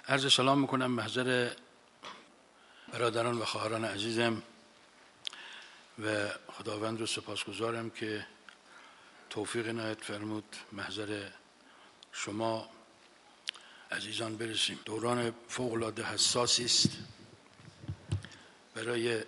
عرض سلام میکنم محضر برادران و خواهران عزیزم و خداوند رو سپاسگزارم که توفیق عنایت فرمود محضر شما عزیزان برسیم. دوران فوق العاده حساسی است برای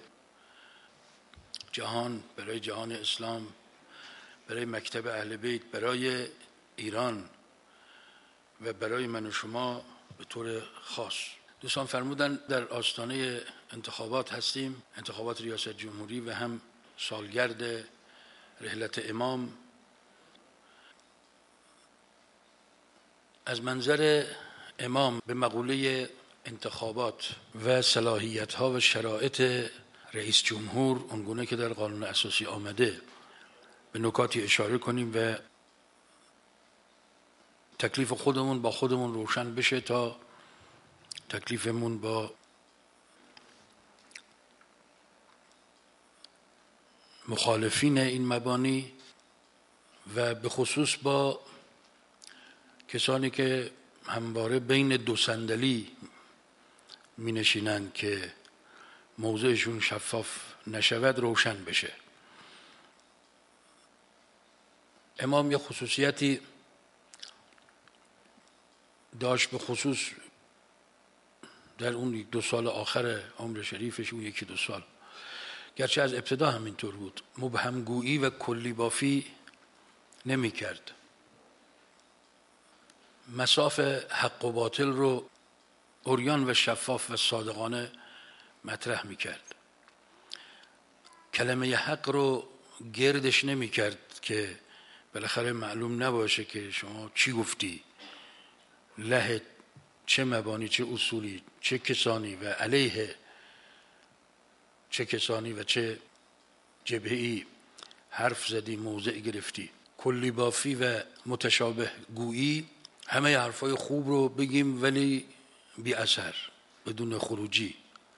جهان، برای جهان اسلام، برای مکتب اهل بیت، برای ایران و برای من و شما به طور خاص. دوستان فرمودن در آستانه انتخابات هستیم، انتخابات ریاست جمهوری و هم سالگرد رحلت امام. از منظر امام به مقوله انتخابات و صلاحیت‌ها و شرایط رئیس جمهور اونگونه که در قانون اساسی آمده به نکاتی اشاره کنیم و تکلیف خودمون با خودمون روشن بشه تا تکلیفمون با مخالفین این مبانی و به خصوص با کسانی که همواره بین دو صندلی می نشینند که موضعشون شفاف نشود روشن بشه. امام یه خصوصیتی داشت، به خصوص در اون 1-2 سال آخر عمر شریفش، اون 1-2 سال، گرچه از ابتدا همینطور بود، مبهمگویی و کلی بافی نمی کرد. مساف حق و باطل رو عریان و شفاف و صادقانه مطرح می کرد. کلمه حق رو گردش نمی کرد که بالاخره معلوم نباشه که شما چی گفتی، له چه مبانی، چه اصولی، چه کسانی و علیه چه کسانی و چه جبهه‌ای حرف زدی، موضع گرفتی. کلی بافی و متشابه گویی، همه حرفای خوب رو بگیم ولی بی اثر، بدون خروجی.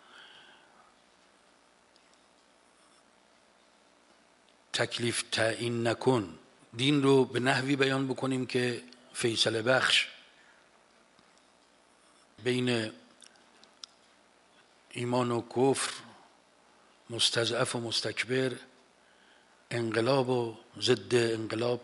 تکلیف تعیین نکن، دین رو به نحوی بیان بکنیم که فیصله بخش بین ایمان و کفر، مستضعف و مستکبر، انقلاب و ضد انقلاب،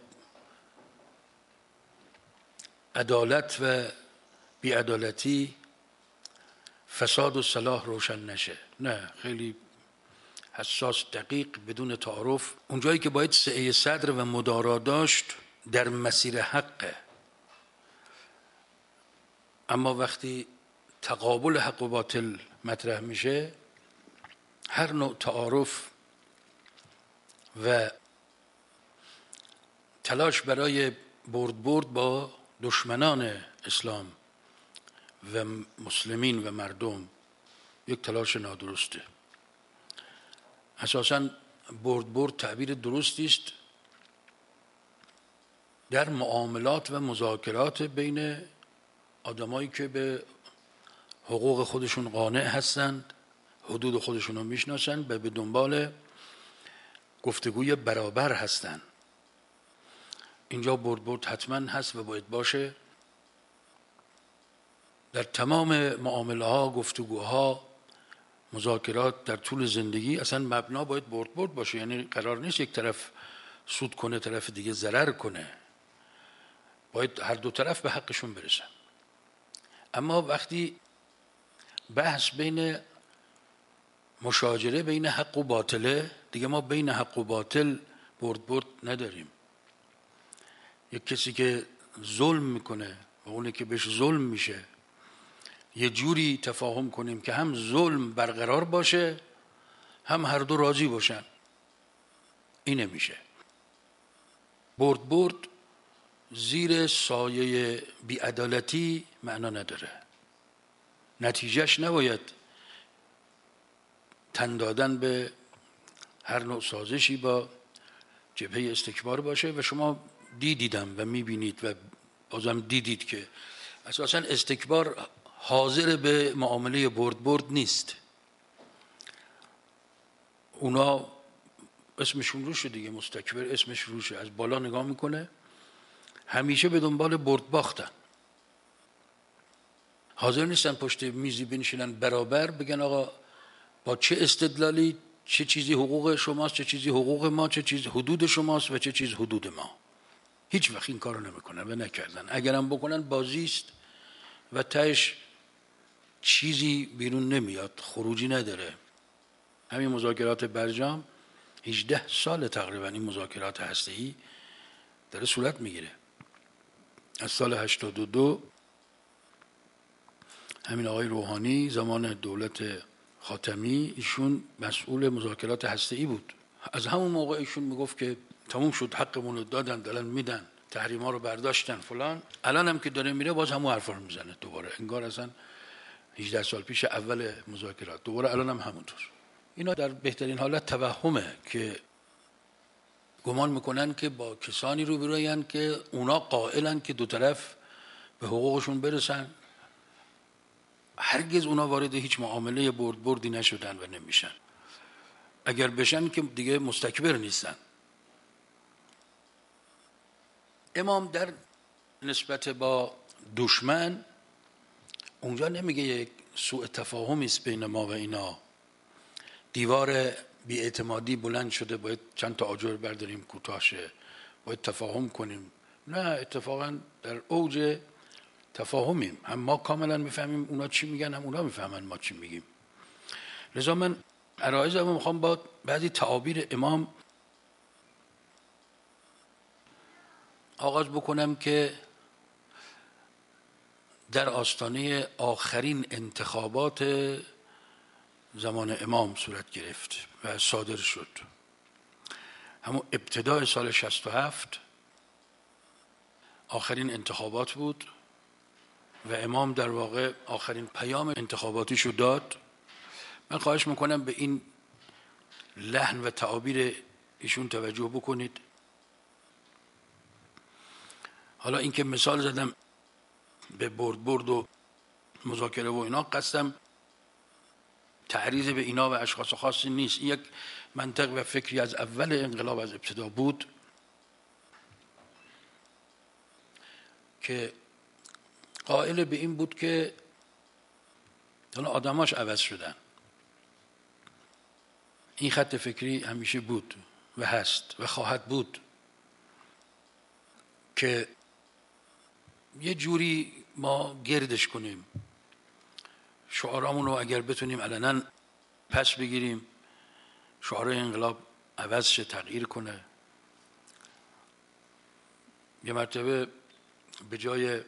عدالت و بیعدالتی، فساد و صلاح روشن نشه. نه، خیلی حساس، دقیق، بدون تعارف. اونجایی که باید سعه صدر و مدارا داشت در مسیر حقه، اما وقتی تقابل حق و باطل مطرح میشه، هر نوع تعارف و تلاش برای برد با دشمنان اسلام و مسلمین و مردم یک تلاش نادرسته. اساساً برد تعبیر درستی است در معاملات و مذاکرات بین آدمایی که به حقوق خودشون قانع هستند، حدود خودشون رو میشناسند و به دنبال گفتگوی برابر هستند. اینجا برد حتما هست و باید باشه. در تمام معامله ها، گفتگوها، مذاکرات در طول زندگی اصلا مبنا باید برد باشه. یعنی قرار نیست یک طرف سود کنه، طرف دیگه ضرر کنه. باید هر دو طرف به حقشون برسن. اما وقتی بحث بین مشاجره بین حق و باطله، دیگه ما بین حق و باطل برد نداریم. یک کسی که ظلم میکنه و اونه که بهش ظلم میشه، یه جوری تفاهم کنیم که هم ظلم برقرار باشه هم هر دو راضی باشن. این نمیشه. برد زیر سایه بیعدالتی معنا نداره. نتیجهش نباید تن دادن به هر نوع سازشی با جبهه استکبار باشه. و شما دیدم و میبینید و بازم دیدید که اساساً استکبار حاضر به معامله برد نیست. اونا اسمشون روشه دیگه، مستکبر اسمش روشه، از بالا نگاه میکنه، همیشه به دنبال برد باختن. حاضر نیستن پشت میزی بنشینن برابر بگن آقا با چه استدلالی چه چیزی حقوق شماست، چه چیزی حقوق ما، چه چیز حدود شماست و چه چیز حدود ما. هیچ وقت این کارو نمیکنن و نکردن. اگرم بکنن بازیست و تهش چیزی بیرون نمیاد، خروجی نداره. همین مذاکرات برجام 18 سال تقریبا این مذاکرات هسته‌ای داره صورت میگیره. از سال 82 همین آقای روحانی زمان دولت خاتمی ایشون مسئول مذاکرات هسته‌ای بود. از همون موقع ایشون میگفت که تموم شد، حقمون رو دادن، دارن میدن، تحریما رو برداشتن فلان. الان هم که داره میره باز همون حرفا رو میزنه دوباره، انگار اصلا 18 سال پیش اول مذاکرات دوباره الان هم همونطور. اینا در بهترین حالت توهمه که گمان میکنن که با کسانی روبروین که اونا قائلن که دو طرف به حقوقشون برسن. هرگز اونا وارد هیچ معامله بردی نشدن و نمیشن. اگر بشن که دیگه مستکبر نیستن. امام در نسبت با دشمن اونجا نمیگه یک سوء تفاهمی است بین ما و اینا، دیوار بی‌اعتمادی بلند شده باید چند تا آجر برداریم کوتاه شه، باید تفاهم کنیم. نه، اتفاقا در اوج تفاهمیم، هم ما کاملا میفهمیم اونا چی میگن، هم اونا میفهمن ما چی میگیم. لذا من عرایضمو میخوام با بعضی تعابیر امام آغاز بکنم که در آستانه آخرین انتخابات زمان امام صورت گرفت و صادر شد. همون ابتدای سال 67 آخرین انتخابات بود و امام در واقع آخرین پیام انتخاباتیشو داد. من خواهش میکنم به این لحن و تعابیر ایشون توجه بکنید. حالا این که مثال زدم به برد و مذاکره و اینا، قصدم تعریض به اینا و اشخاص خاصی نیست. این یک منطق و فکری از اول انقلاب، از ابتدا بود که قائل به این بود که آدماش عوض شدن. این خط فکری همیشه بود و هست و خواهد بود که یه جوری ما گردش کنیم، شعارامون رو اگر بتونیم علنا پس بگیریم، شعار انقلاب عوض شه، تغییر کنه. یه مرتبه به جای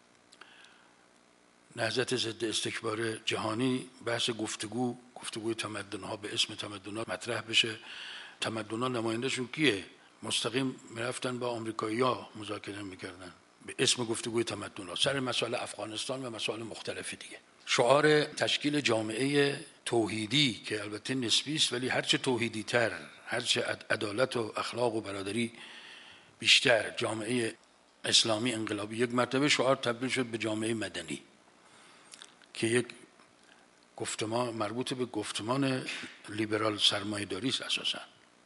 نهضت ضد استکبار جهانی بحث گفتگوی تمدن‌ها به اسم تمدن‌ها مطرح بشه. تمدن‌ها نمایندهشون کیه؟ مستقیم میرفتن با آمریکایی‌ها مذاکره میکردن به اسم گفتگوی تمدن‌ها سر مسائل افغانستان و مسائل مختلفی دیگه. شعار تشکیل جامعه توحیدی که البته نسبی است، ولی هرچه توحیدی تر، هرچه عدالت و اخلاق و برادری بیشتر، جامعه اسلامی انقلابی. یک مرتبه شعار تبدیل شد به جامعه مدنی که یک گفتمان مربوط به گفتمان لیبرال سرمایه‌داری است اساسا.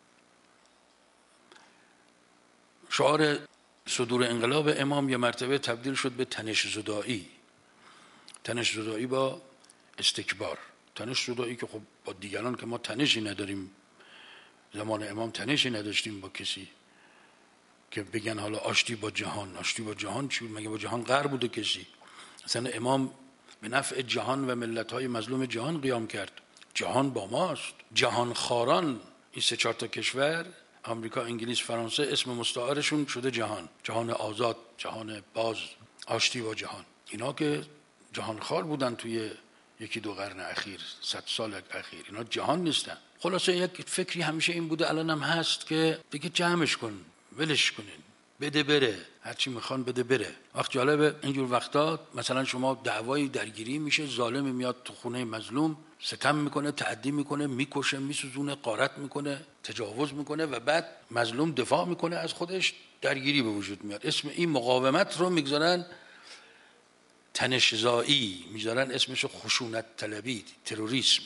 شعار صدور انقلاب امام یه مرتبه تبدیل شد به تنش زدایی. تنش زدایی با استکبار. تنش زدایی که خب با دیگران که ما تنشی نداریم، زمان امام تنشی نداشتیم با کسی که بگن حالا آشتی با جهان. آشتی با جهان چی؟ مگه با جهان قهر بوده کسی؟ اصلا امام به نفع جهان و ملت‌های مظلوم جهان قیام کرد. جهان با ماست. جهان خاران، این 3-4 تا کشور، آمریکا، انگلیس، فرانسه، اسم مستعارشون شده جهان. جهان آزاد، جهان باز، آشتی با جهان. اینا که جهان خار بودن توی 1-2 قرن اخیر، 100 سال اخیر، اینا جهان نیستن. خلاصه یک فکری همیشه این بوده، الان هم هست که دیگه جمعش کن، ولش کنین، بده بره، هرچی میخوان بده بره. وقت جالبه اینجور وقتا مثلا شما دعوایی درگیری میشه، ظالمی میاد تو خونه مظلوم، ستم میکنه، تعدی میکنه، میکشه، میسوزونه، غارت میکنه، تجاوز میکنه و بعد مظلوم دفاع میکنه از خودش، درگیری به وجود میاد. اسم این مقاومت رو میگذارن تنش‌زایی، میذارن اسمشو خشونت طلبی، تروریسم.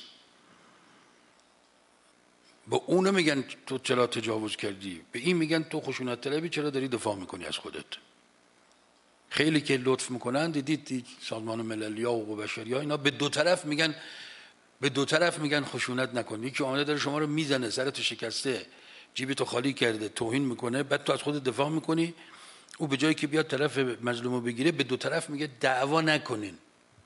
به اون میگن تو چرا تجاوز کردی، به این میگن تو خشونت طلبی، چرا داری دفاع میکنی از خودت. خیلی که لطف میکنن، دیدید سازمان ملل ها و حقوق بشری ها اینا به دو طرف میگن خشونت نکن. یکی اومده داره شما رو میزنه، سرتو شکسته، جیبتو خالی کرده، توهین میکنه، بعد تو از خود دفاع میکنی، او به جایی که بیاد طرف مظلومو بگیره به دو طرف میگه دعوا نکنین.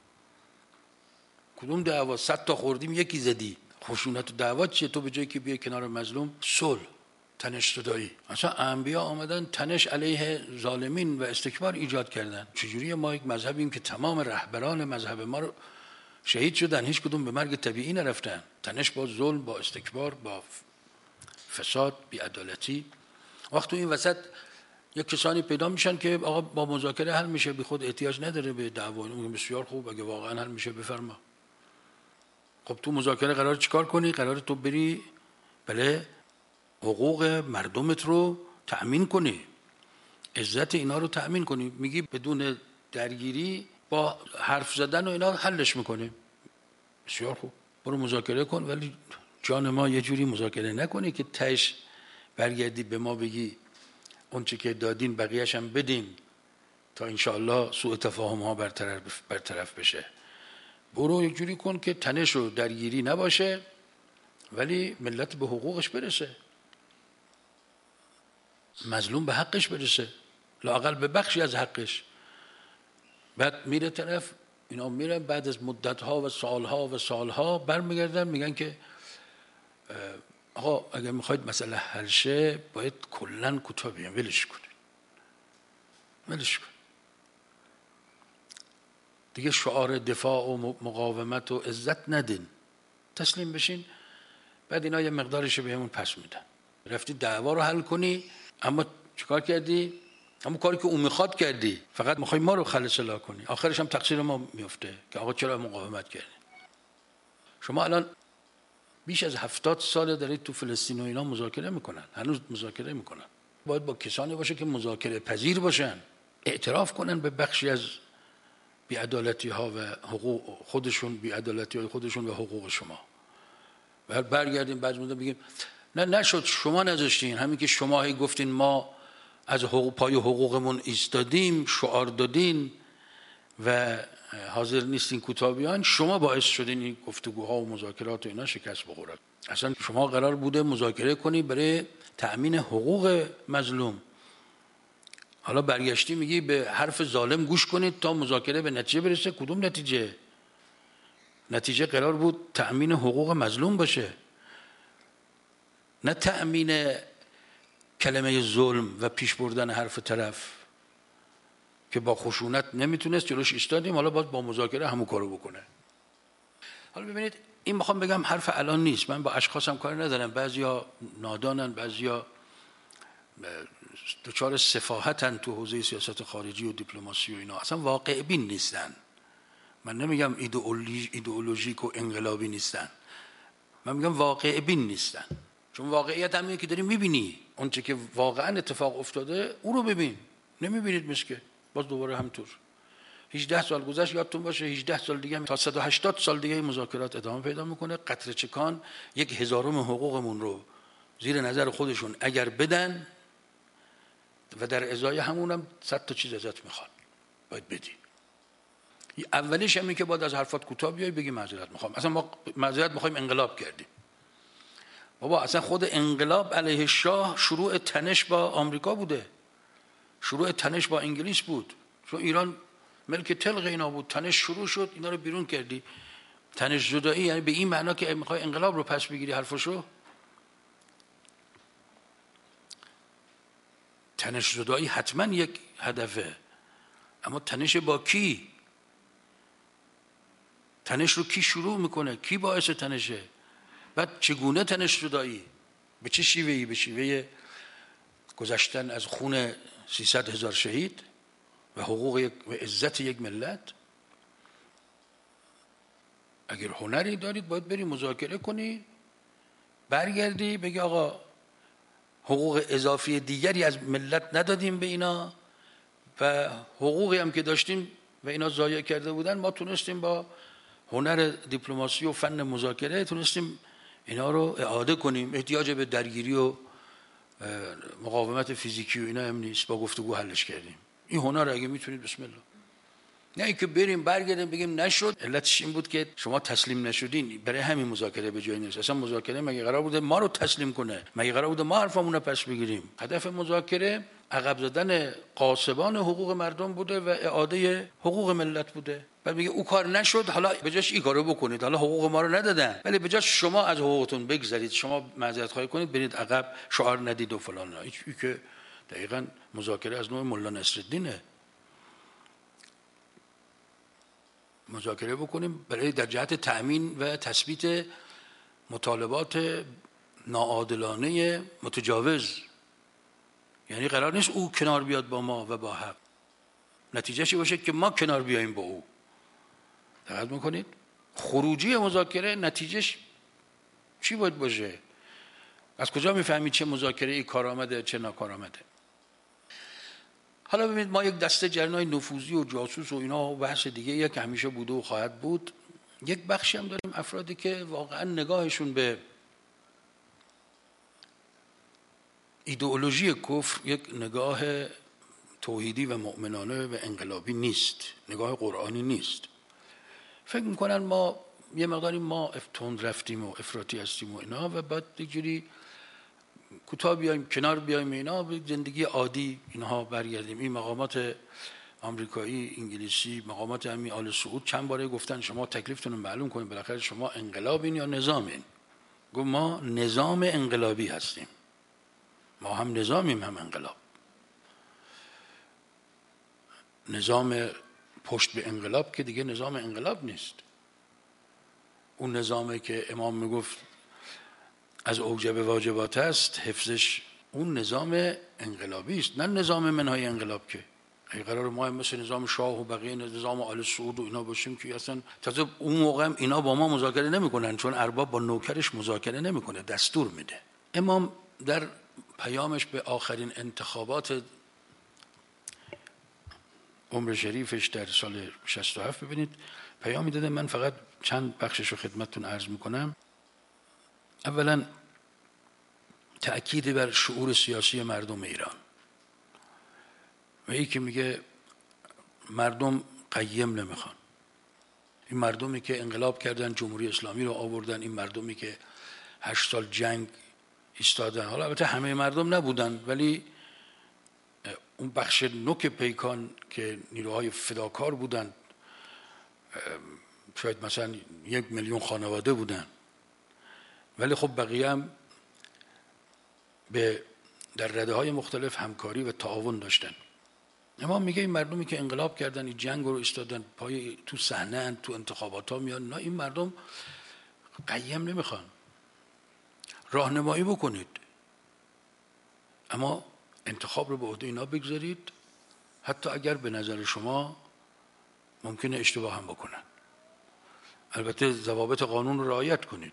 کدوم دعوا؟ 100 تا خوردیم یکی زدی. خشونت و دعوا چیه؟ تو به جایی که بیای کنار مظلوم صلح، تنش زدایی. اصلا انبیا آمدن تنش علیه ظالمین و استکبار ایجاد کردن. چجوری ما یک مذهبیم که تمام رهبران مذهب ما رو شهید شدن، هیچ کدوم به مرگ طبیعی نرفتن؟ تنش با ظلم، با استکبار، با فساد، بی‌عدالتی. وقت تو این وسط یک کسانی پیدا میشن که آقا با مذاکره حل میشه، بی خود احتیاج نداره به دعوا. میگم بسیار خوب، اگه واقعا حل میشه بفرما. خب تو مذاکره قرار چیکار کنی؟ قرار تو بری بله حقوق مردمت رو تأمین کنی، عزت اینا رو تأمین کنی. میگی بدون درگیری با حرف زدن و اینا حلش میکنیم. بسیار خوب، برو مذاکره کن، ولی جان ما یه جوری مذاکره نکنی که تهش برگردی به ما بگی اون چی که دادین بقیه‌اش هم بدین تا انشاءالله سوء تفاهم ها برطرف بشه. برو یک جوری کن که تنش و درگیری نباشه، ولی ملت به حقوقش برسه، مظلوم به حقش برسه، لااقل به بخشی از حقش. بعد میره طرف، اینا میرن بعد از مدت‌ها و سالها برمیگردن میگن که آقا اگر میخواید مسئله حل شه باید کلاً کوتاه بیان، ولش کن دیگه، شعار دفاع و مقاومت و عزت ندین، تسلیم بشین. بعد اینا یه مقدارش بهمون پس میدن. رفتی دعوا رو حل کنی، اما چیکار کردی؟ همون کاری که اون میخواد کردی، فقط میخوای ما رو خلص لا کنی. آخرش هم تقصیر ما میفته که آقا چرا مقاومت کردی. شما الان بیش از 70 سال دارید تو فلسطین و اینا مذاکره میکنن، هنوز مذاکره میکنن. باید با کسانی باشه که مذاکره پذیر باشن، اعتراف کنن به بخشی از بی‌عدالتی ها و حقوق خودشون، بی‌عدالتی های خودشون و حقوق شما. بعد برگردیم بعد بگیم نه نشد، شما نذاشتین، همین که شما هی گفتین ما از پای حقوقمون ایستادیم، شعار دادین و حاضر نیستین کوتاه بیان، شما باعث شدین این گفتگوها و مذاکرات و اینا شکست بخوره. اصلا شما قرار بوده مذاکره کنی برای تأمین حقوق مظلوم، حالا برگشتی میگی به حرف ظالم گوش کنید تا مذاکره به نتیجه برسه. کدوم نتیجه؟ نتیجه قرار بود تأمین حقوق مظلوم باشه، نه تأمین کلمه ظلم و پیش بردن حرف طرف که با خشونت نمیتونست جلوش ایستادیم، حالا باید با مذاکره همون کارو بکنه. حالا ببینید این میخوام بگم حرف الان نیست، من با اشخاصم کار ندارم، بعضیا نادانن، بعضیا دچار سفاهتن تو حوزه سیاست خارجی و دیپلماسی و اینا، اصلا واقع بین نیستن. من نمیگم ایدئولوژیک و انقلابی نیستن، من میگم واقع بین نیستن. چون واقعیت همینه که داری میبینی، اون چه که واقعا اتفاق افتاده اون رو ببین، نمیبینید مسکه. باز دوباره همطور 18 سال گذشت، یادتون باشه 18 سال دیگه تا 180 سال دیگه مذاکرات ادامه پیدا میکنه. قطره چکان 1/1000 حقوقمون رو زیر نظر خودشون اگر بدن و در ازای همونم 100 تا چیز ازت میخوان باید بدی. اولیش همین که باید از حرفات کوتاه بیای بگی معذرت میخوام، اصلا ما معذرت میخوایم انقلاب کردیم. بابا اصلا خود انقلاب علیه شاه شروع تنش با آمریکا بوده، شروع تنش با انگلیس بود، چون ایران ملک تلق اینا بود، تنش شروع شد، اینا رو بیرون کردی. تنش زدایی یعنی به این معنا که میخوای انقلاب رو پس بگیری حرفشو. تنش زدایی حتما یک هدفه، اما تنش با کی؟ تنش رو کی شروع میکنه؟ کی باعث تنشه؟ بعد چگونه تنش زدایی؟ به چه شیوهی؟ به شیوه گذشتن از خون 300,000 شهید و حقوق و عزت یک ملت. اگر هنری دارید باید بری مذاکره کنی، برگردی بگی آقا حقوق اضافی دیگری از ملت ندادیم به اینا و حقوقی هم که داشتیم و اینا ضایع کرده بودن، ما تونستیم با هنر دیپلماسی و فن مذاکره تونستیم اینا رو اعاده کنیم. احتیاج به درگیری و مقاومت فیزیکی و اینا هم نیست، با گفتگو حلش کردیم. این هنر اگه میتونید بسم الله. نه اینکه بریم برگردیم بگیم نشد. علتش این بود که شما تسلیم نشدین، برای همین مذاکره به جای نیست. اصلا مذاکره مگه قرار بوده ما رو تسلیم کنه؟ مگه قرار بوده ما حرفمون رو پس بگیریم؟ هدف مذاکره عقب زدن غاصبان حقوق مردم بوده و اعاده حقوق ملت بوده. بعد میگه او کار نشد، حالا به جاش این کارو بکنید، حالا حقوق ما رو ندادن ولی به جاش شما از حقوقتون بگذرید، شما معذرت خواهی کنید، برید عقب، شعار ندید و فلان. این که دقیقاً مذاکره از نوع ملا نصرالدینه. مذاکره بکنیم برای در جهت تأمین و تثبیت مطالبات ناعادلانه متجاوز. یعنی قرار نیست او کنار بیاد با ما و با حق، نتیجهش باشه که ما کنار بیاییم با او. دقت میکنید؟ خروجی مذاکره نتیجهش چی باید باشه؟ از کجا میفهمید چه مذاکره ای کارآمده چه ناکارآمده؟ حالا ببینید، ما یک دسته جریان‌های نفوذی و جاسوس و اینا و بحث دیگه یک همیشه بوده و خواهد بود. یک بخشی هم داریم افرادی که واقعا نگاهشون به ایدئولوژی کفر یک نگاه توحیدی و مؤمنانه و انقلابی نیست، نگاه قرآنی نیست. فکر میکنن ما یه مقداری ما تند رفتیم و افراطی هستیم و اینا و بعد دیگری کوتاه بیایم کنار بیایم اینا به زندگی عادی اینها برگردیم. این مقامات آمریکایی، انگلیسی، مقامات همین آل سعود چند باره گفتن شما تکلیفتون رو معلوم کنید، بالاخره شما انقلابین یا نظامین؟ گفت ما نظام انقلابی هستیم، ما هم نظامیم هم انقلاب. نظام پشت به انقلاب که دیگه نظام انقلاب نیست. اون نظامی که امام میگفت از اوجب واجبات است، حفظش اون نظام انقلابی است، نه نظام منهای انقلاب. که اگه قرار ما هم مثل نظام شاه و بقیه نظام آل سعود و اینا باشیم که اصلا تازه اون موقع هم اینا با ما مذاکره نمیکنن، چون ارباب با نوکرش مذاکره نمیکنه، دستور میده. امام در پیامش به آخرین انتخابات عمر شریفش در سال 67 ببینید پیامی داده. من فقط چند بخشش رو خدمتتون عرض میکنم. اولا تأکید بر شعور سیاسی مردم ایران و ای که میگه مردم قیم نمیخوان. این مردمی که انقلاب کردن، جمهوری اسلامی رو آوردن، این مردمی که 8 سال جنگ ایستادن، حالا البته همه مردم نبودن ولی اون بخش نوک پیکان که نیروهای فداکار بودن، شاید مثلا 1 میلیون خانواده بودن، ولی خب بقیه هم در رده‌های مختلف همکاری و تعاون داشتن. امام میگه این مردمی که انقلاب کردن، این جنگ رو ایستادن، پای تو صحنه تو انتخابات ها میان، نه این مردم قیم نمیخوان. راهنمایی بکنید اما انتخاب رو به عهده اینا بگذارید، حتی اگر به نظر شما ممکنه اشتباه هم بکنن. البته ضوابط قانون رو رعایت کنید.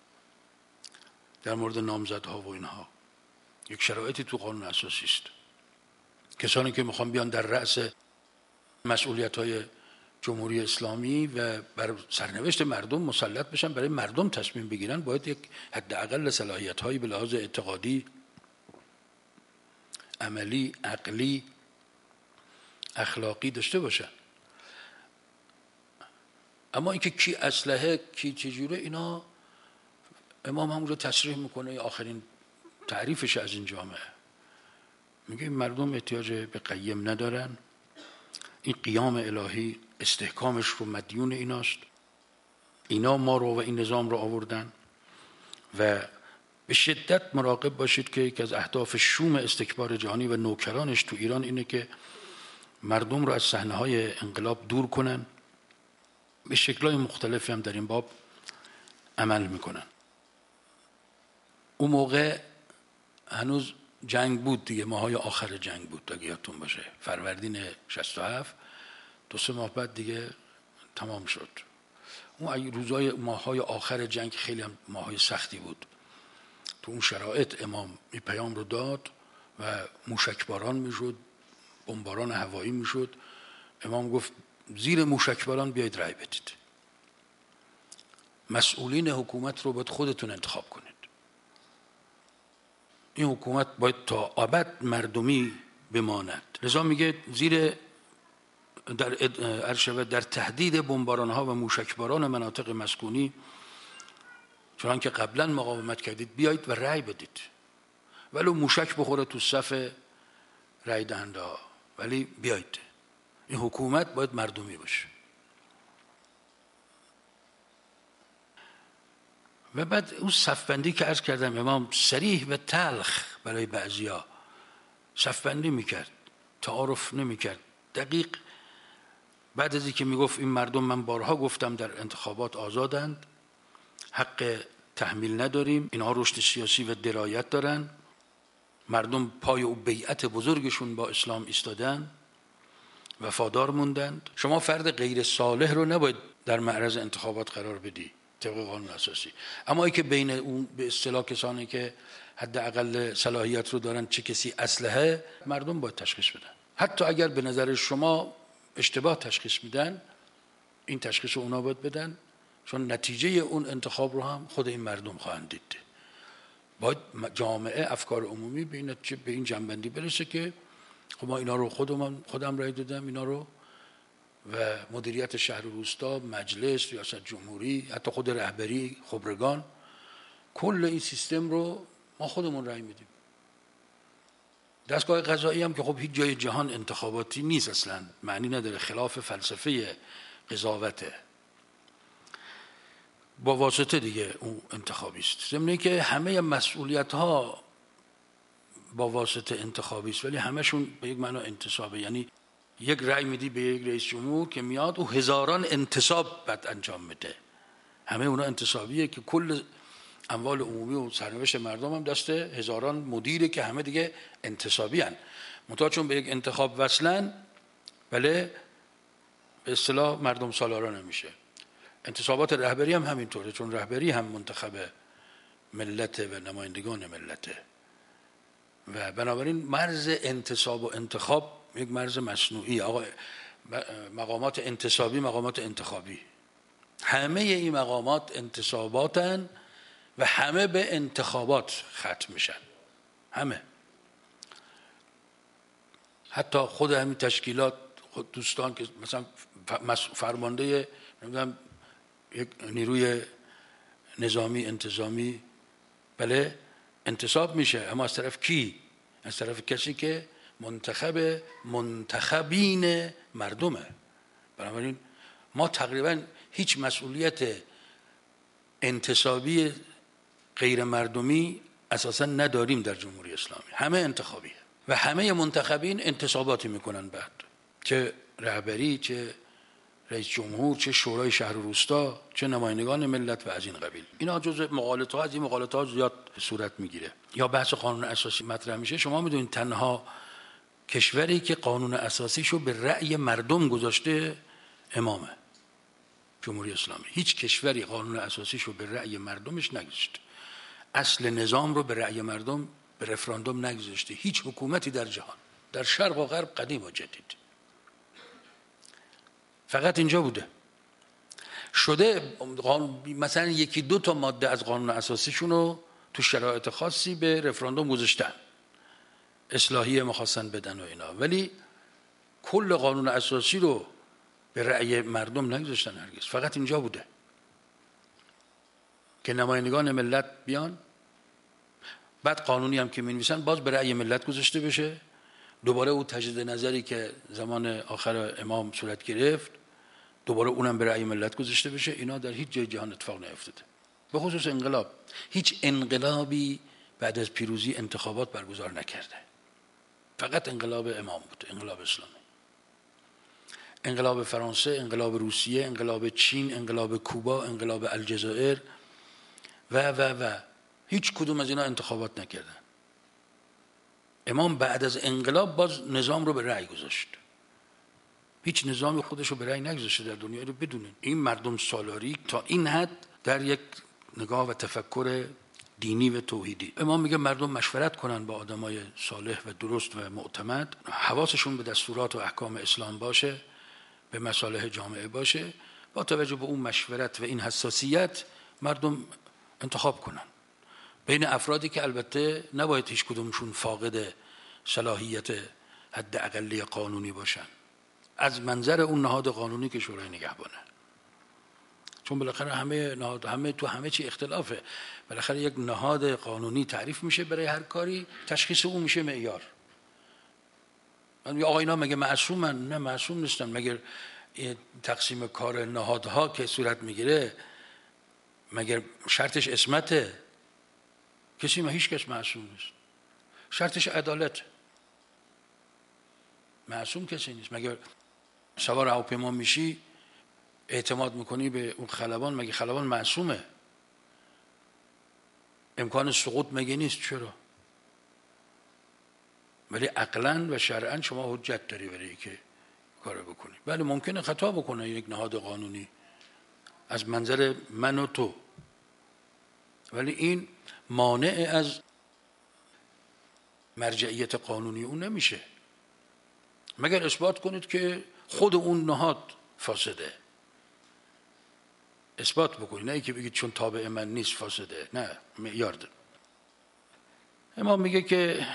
در مورد نامزدها و اینها یک شرایطی تو قانون اساسی است. کسانی که میخوان بیان در رأس مسئولیت‌های جمهوری اسلامی و بر سرنوشت مردم مسلط بشن، برای مردم تصمیم بگیرن، باید یک حداقل صلاحیت‌هایی به لحاظ اعتقادی، عملی، عقلی، اخلاقی داشته باشن. اما اینکه کی اسلحه کی چجوره، اینا امام همونجا تصریح میکنه. آخرین تعریفش از این جامعه میگه این مردم احتیاج به قیم ندارن، این قیام الهی استحکامش رو مدیون ایناست، اینا ما رو و این نظام رو آوردن. و به شدت مراقب باشید که یکی از اهداف شوم استکبار جهانی و نوکرانش تو ایران اینه که مردم رو از صحنه‌های انقلاب دور کنن. به شکل‌های مختلفی هم در این باب عمل میکنن. اون موقع هنوز جنگ بود دیگه، ماهای آخر جنگ بود اگه یادتون باشه، فروردین 67، 2-3 ماه بعد دیگه تمام شد. اون روزای ماهای آخر جنگ خیلی هم ماهای سختی بود. تو اون شرایط امام این پیام رو داد و موشکباران میشد، بمباران هوایی میشد. امام گفت زیر موشکباران بیاید رای بدید، مسئولین حکومت رو باید خودتون انتخاب کنید. این حکومت باید تا ابد مردمی بماند. لذا میگه زیر در تهدید بمباران‌ها و موشکباران مناطق مسکونی، چون که قبلا مقاومت کردید بیایید و رأی بدید، ولو موشک بخوره تو صف رأی دهنده ها، ولی بیایید. این حکومت باید مردمی باشه. و بعد اون صفبندی که عرض کردم امام صریح و تلخ برای بعضیا صفبندی میکرد، تعارف نمیکرد، دقیق. بعد از اینکه میگفت این مردم، من بارها گفتم در انتخابات آزادند، حق تحمیل نداریم، اینها رشد سیاسی و درایت دارن، مردم پای او بیعت بزرگشون با اسلام ایستادن، وفادار موندند. شما فرد غیر صالح رو نباید در معرض انتخابات قرار بدی طبق قانون اساسی. اما ای که بین اون به اصطلاح کسانی که حداقل صلاحیت رو دارن، چه کسی اسلحه، مردم باید تشخیص بدن. حتی اگر به نظر شما اشتباه تشخیص میدن، این تشخیص رو اونا باید بدن، چون نتیجه اون انتخاب رو هم خود این مردم خواهند دید. باید جامعه، افکار عمومی به این جنبندی برسه که خب ما اینا رو خودم رای دادم، اینا رو، و مدیریت شهر و روستا، مجلس، ریاست جمهوری، حتی خود رهبری، خبرگان، کل این سیستم رو ما خودمون رای میدیم. دستگاه قضایی هم که خب هیچ جای جهان انتخاباتی نیست، اصلا معنی نداره، خلاف فلسفه قضاوته، با واسطه دیگه اون انتخابی است. ضمن که همه مسئولیت ها با واسطه انتخابی است، ولی همشون به یک معنا انتصابه. یعنی یک رأی میدی به یک رئیس جمهور که میاد و هزاران انتصاب بعد انجام میده، همه اونا انتصابیه که کل اموال عمومی و سرنوشت مردم هم دست هزاران مدیره که همه دیگه انتصابی هن. منتها چون به یک انتخاب وصلن، بله، به اصطلاح مردم سالارا نمیشه. انتصابات رهبری هم همینطوره، چون رهبری هم منتخب ملت و نمایندگان ملته، و بنابراین مرز انتصاب و انتخاب یک مرز مصنوعی. آقا مقامات انتصابی، مقامات انتخابی، همه این مقامات انتصاباتن و همه به انتخابات ختم میشن، همه. حتی خود همین تشکیلات، خود دوستان که مثلا فرمانده نمیدونم یک نیروی نظامی انتظامی، بله، انتصاب میشه، اما از طرف کی؟ از طرف کسی که منتخبین مردمه. بنابراین ما تقریبا هیچ مسئولیت انتصابی غیر مردمی اساسا نداریم در جمهوری اسلامی، همه انتخابیه و همه منتخبین انتصاباتی میکنن، بعد چه رهبری، چه رئیس جمهور، چه شورای شهر و روستا، چه نمایندگان ملت و از این قبیل. اینا جزء مقالطه ها، از این مقالطه ها زیاد صورت میگیره. یا بحث قانون اساسی مطرح میشه. شما میدونید تنها کشوری که قانون اساسیشو به رأی مردم گذاشته امامه، جمهوری اسلامی. هیچ کشوری قانون اساسیشو به رأی مردمش نگذاشته، اصل نظام رو به رأی مردم، به رفراندوم نگذاشته. هیچ حکومتی در جهان، در شرق و غرب، قدیم و جدید، فقط اینجا بوده. شده مثلا یکی دو تا ماده از قانون اساسیشون رو تو شرایط خاصی به رفراندوم گذاشتن، اصلاحیه مخواستن بدن و اینا، ولی کل قانون اساسی رو به رأی مردم نگذاشتن هرگز. فقط اینجا بوده که نمایندگان ملت بیان، بعد قانونی هم که می‌نویسن باز به رأی ملت گذاشته بشه، دوباره اون تجدید نظری که زمان آخر امام صورت گرفت دوباره اونم به رأی ملت گذاشته بشه. اینا در هیچ جای جهان اتفاق نیفتاده. به خصوص انقلاب، هیچ انقلابی بعد از پیروزی انتخابات برگزار نکرده، فقط انقلاب امام بود، انقلاب اسلامی. انقلاب فرانسه، انقلاب روسیه، انقلاب چین، انقلاب کوبا، انقلاب الجزایر و هیچ کدوم از اینا انتخابات نکردن. امام بعد از انقلاب باز نظام رو به رأی گذاشت. هیچ نظامی خودش رو به رأی نگذاشته در دنیا. رو بدونین این مردم سالاری تا این حد در یک نگاه و تفکر دینی و توحیدی. امام میگه مردم مشورت کنن با آدمای صالح و درست و معتمد، حواسشون به دستورات و احکام اسلام باشه، به مصالح جامعه باشه، با توجه به اون مشورت و این حساسیت مردم انتخاب کنن بین افرادی که البته نباید هیچ کدومشون فاقد صلاحیت حد اقلی قانونی باشن از منظر اون نهاد قانونی که شورای نگهبانه. چون بالاخره همه چی اختلافه. بالاخره یک نهاد قانونی تعریف میشه برای هر کاری، تشخیص اون میشه معیار. آقا اینا مگه معصومن؟ نه معصوم نیستن. مگر تقسیم کار نهادها که صورت میگیره مگر شرطش عصمته؟ هیچ کس معصوم نیست. شرطش عدالت. معصوم کسی نیست. مگر سوار هواپیما میشی اعتماد میکنی به اون خلبان؟ مگه خلبان معصومه؟ امکان سقوط مگه نیست؟ چرا؟ ولی عقلاً و شرعاً شما حجت داری برای اینکه کارو بکنی. بله ممکنه خطا بکنه یک نهاد قانونی از منظر من و تو، ولی این مانع از مرجعیت قانونی اون نمیشه مگر اثبات کنید که خود اون نهاد فاسده. اثبات بکنید، نه اینکه بگید چون تابع من نیست فاسده. نه، معیار داره. امام میگه که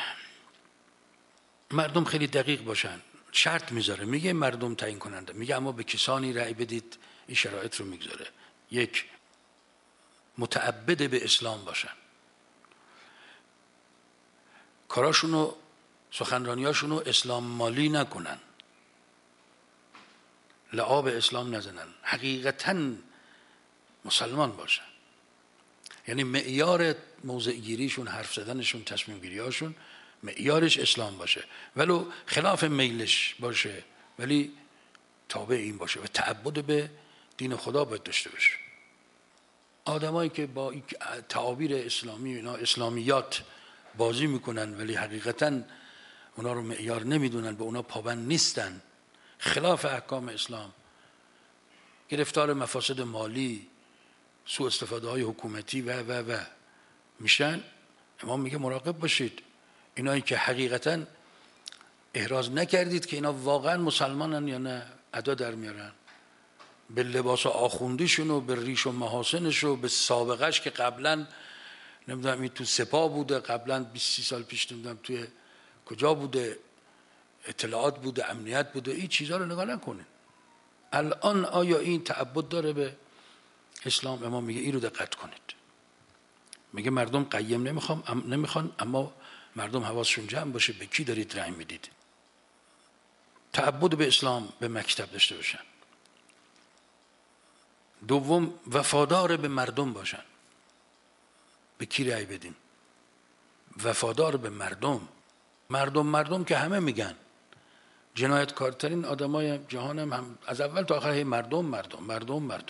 مردم خیلی دقیق باشن. شرط میذاره، میگه مردم تعیین کننده، میگه اما به کسانی رأی بدید. این شرایط رو میگذاره. یک، متعبد به اسلام باشن، کاراشونو سخنرانیاشونو اسلام مالی نکنن، لعاب اسلام نزنن، حقیقتاً مسلمان باشن. یعنی معیار موضع گیریشون، حرف زدنشون، تصمیم گیریاشون معیارش اسلام باشه، ولو خلاف میلش باشه ولی تابع این باشه و تعبد به دین خدا باید داشته باشه. آدمایی که با تعابیر اسلامی اینا اسلامیات بازی میکنن ولی حقیقتاً اونا رو معیار نمیدونن، به اونا پابند نیستن، خلاف احکام اسلام، گرفتار مفاسد مالی، سوء استفاده های حکومتی و میشن. امام میگه مراقب باشید. اینایی که حقیقتاً احراز نکردید که اینا واقعا مسلمانن یا نه، ادا در میارن به لباس آخوندیشون و به ریش و محاسنش و به سابقهش که قبلا نمیدونم این تو سپاه بوده، قبلا 20 سال پیش نمیدونم توی کجا بوده، اطلاعات بوده، امنیت بوده. این چیزها رو نگاه نکنین. الان آیا این تعبد داره به اسلام؟ امام میگه این رو دقت کنید. میگه مردم قیم نمیخوان اما مردم حواسشون جمع باشه به کی دارید رأی میدید. تعبد به اسلام، به مکتب داشته باشن. دوم، وفادار به مردم باشن. به کی رأی بدیم؟ وفادار به مردم. مردم که همه میگن، جنایتکارترین آدمای جهان هم از اول تا آخر مردم.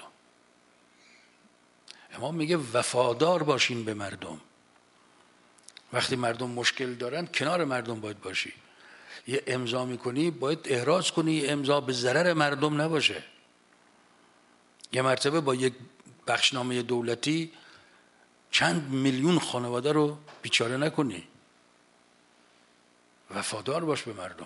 امام میگه وفادار باشین به مردم. وقتی مردم مشکل دارن کنار مردم باید باشی. یه امضا میکنی باید احراز کنی یه امضا به ضرر مردم نباشه. یه مرتبه با یک بخشنامه دولتی چند میلیون خانواده رو بیچاره نکنی. وفادار باش به مردم.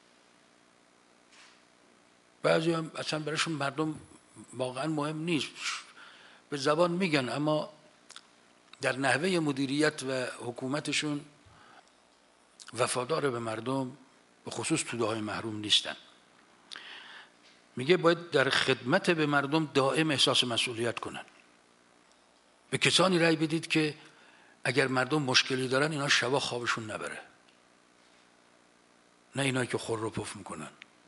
بعضی هم اصلا برایشون مردم واقعا مهم نیست، به زبان میگن اما در نحوه مدیریت و حکومتشون وفادار به مردم، به خصوص توده‌های محروم نیستن. میگه باید در خدمت به مردم دائم احساس مسئولیت کنن. به کسانی رأی بدید که اگر مردم مشکلی دارن اینا شبا خوابشون نبره، نه اینایی که خور و پف میکنن،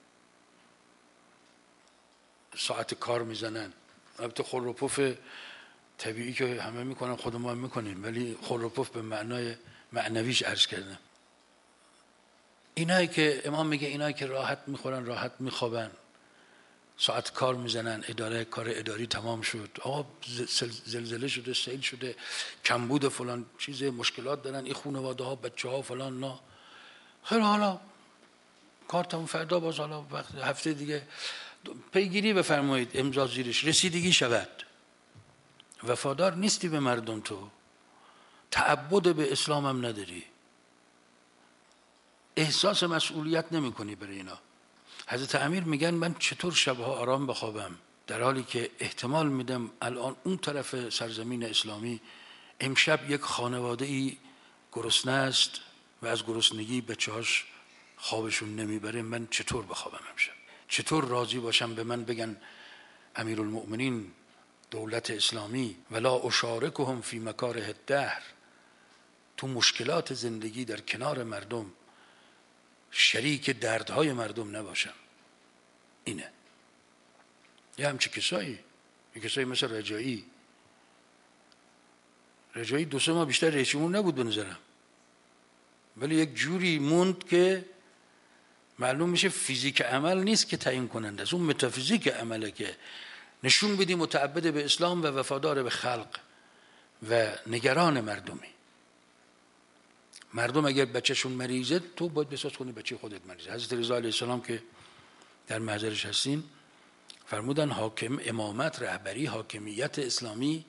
ساعت کار میزنن. البته خور و پف طبیعی که همه میکنن خودمون هم میکنیم، ولی خور و پف به معنای معنویش عرض کردم. اینایی که امام میگه اینایی که راحت میخورن راحت میخوابن، ساعت کار میزنن، کار اداری تمام شد، آقا زلزله شده، سیل شده، کمبود فلان چیز، مشکلات دارن این خانواده ها، بچه ها فلان، نه خیلی حالا کار تمام، فردا باز حالا وقت هفته دیگه پیگیری بفرمایید امضا زیرش رسیدگی شود. وفادار نیستی به مردم، تو تعبد به اسلام هم نداری، احساس مسئولیت نمی کنی برای اینا. حضرت امیر میگن من چطور شبها آرام بخوابم در حالی که احتمال میدم الان اون طرف سرزمین اسلامی امشب یک خانواده ای گرسنه است و از گرسنگی بچه‌هاش خوابشون نمیبره، من چطور بخوابم امشب؟ چطور راضی باشم به من بگن امیرالمؤمنین دولت اسلامی ولا اشارکهم فی مکاره الدهر، تو مشکلات زندگی در کنار مردم شریک دردهای مردم نباشم. اینه یه همچه کسایی، یه کسایی مثل رجایی 2-3 ماه بیشتر رئیسمون نبود به نظرم، ولی یک جوری موند که معلوم میشه فیزیک عمل نیست که تعیین کننده است، اون متافیزیک عمله که نشون بدی متعبد به اسلام و وفادار به خلق و نگران مردمی. مردم اگر بچهشون مریضه تو باید بساز کنی بچه خودت مریضه. حضرت رضا علیه السلام که در محضرش هستیم فرمودن حاکم، امامت، رهبری، حاکمیت اسلامی،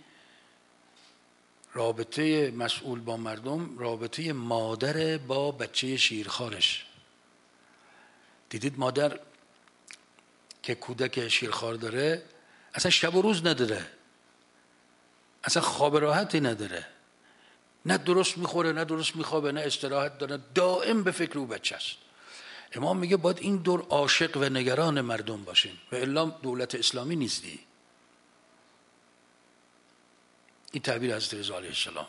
رابطه مسئول با مردم رابطه مادر با بچه شیرخوارش. دیدید مادر که کودک شیرخوار داره اصلا شب و روز نداره، اصلا خواب راحتی نداره، نه درست میخوره نه درست میخوابه نه استراحت داره، دائم به فکر او بچه است. امام میگه باید این دور عاشق و نگران مردم باشیم و الا دولت اسلامی نیستی. این تعبیر حضرت رضا علیه السلام.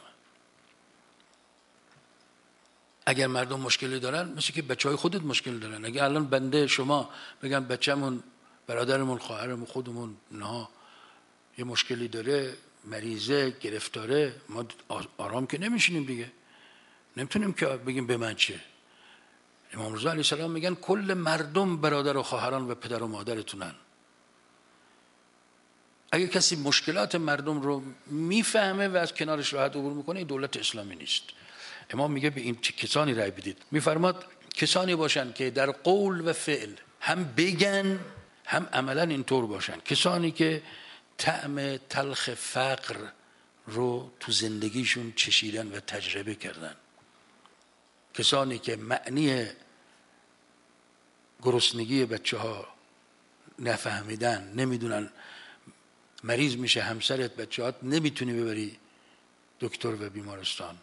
اگر مردم مشکلی دارن مثل که بچهای خودت مشکل دارن. اگر الان بنده شما بگم بچه‌مون، برادرمون، خواهرمون، خودمون نه یه مشکلی داره، مریضه، گرفتاره، ما آرام که نمیشینیم دیگه، نمیتونیم که بگیم به من چه. امام رضا علیه السلام میگن کل مردم برادر و خواهران و پدر و مادرتونن. اگه کسی مشکلات مردم رو میفهمه و از کنارش راحت عبور میکنه این دولت اسلامی نیست. امام میگه به این چه کسانی رأی بدید؟ میفرماد کسانی باشن که در قول و فعل هم بگن هم عملا اینطور باشن، کسانی که طعم تلخ فقر رو تو زندگیشون چشیدن و تجربه کردن، کسانی که معنی گرسنگی بچه ها نفهمیدن، نمیدونن مریض میشه همسرت بچه هات نمیتونی ببری دکتر و بیمارستان،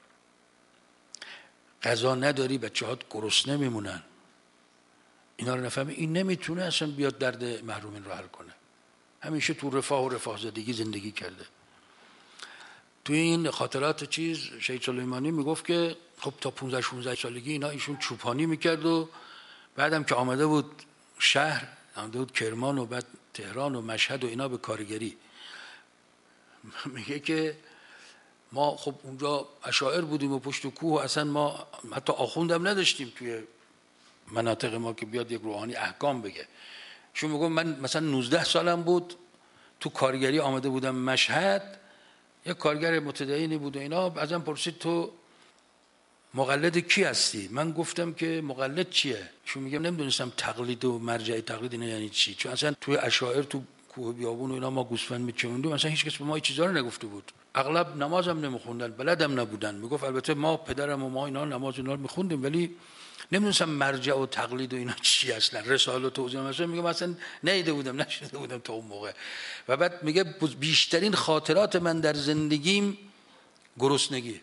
غذا نداری بچه هات گرسنه میمونن، اینا رو نفهمی، این نمیتونه اصلا بیاد درد محرومین رو حل کنه. همیشه تو رفاه و رفاه زدگی زندگی کرده. توی این خاطرات چیز شهید سلیمانی میگفت که خب تا 15-16 سالگی اینا ایشون چوپانی میکرد و بعدم که آمده بود شهر، آمده بود کرمان و بعد تهران و مشهد و اینا به کارگری، میگه که ما خب اونجا اشاعر بودیم و پشت کوه و اصلا ما حتی آخوندم نداشتیم توی مناطق ما که بیاد یک روحانی احکام بگه. شون میگم من مثلا 19 سالم بود تو کارگری آمده بودم مشهد، یک کارگر متدینی بود و اینا ازم پرسید تو مقلد کی هستی؟ من گفتم که مقلد چیه؟ شون میگم نمیدونستم تقلید و مرجع تقلید اینا یعنی چی، چون اصلا توی اشاعر تو کوه بیابون و اینا ما گوسفند میچوندیم، مثلا هیچ کس به ما این چیزا رو نگفته بود، اغلب نمازم نمیخوندن، بلدم نبودن. میگفت البته ما پدرم و ما اینا نماز اینا رو میخوندیم ولی نمیدونستم مرجع و تقلید و اینا چی اصلا، رساله و توضیح مثلا میگم اصلا نیده بودم نشده بودم تا اون موقع. و بعد میگه بیشترین خاطرات من در زندگیم گرسنگی.